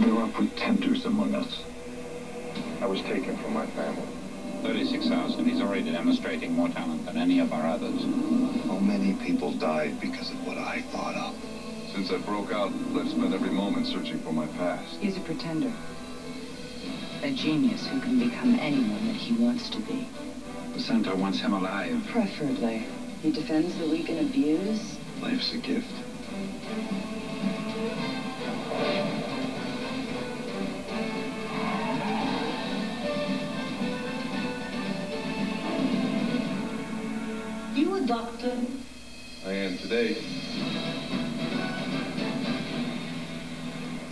There are pretenders among us. I was taken from my family. 36,000. He's already demonstrating more talent than any of our others. How many people died because of what I thought up? Since I broke out, I've spent every moment searching for my past. He's a pretender. A genius who can become anyone that he wants to be. The center wants him alive. Preferably. He defends the weak and abused. Life's a gift. You a doctor? I am today.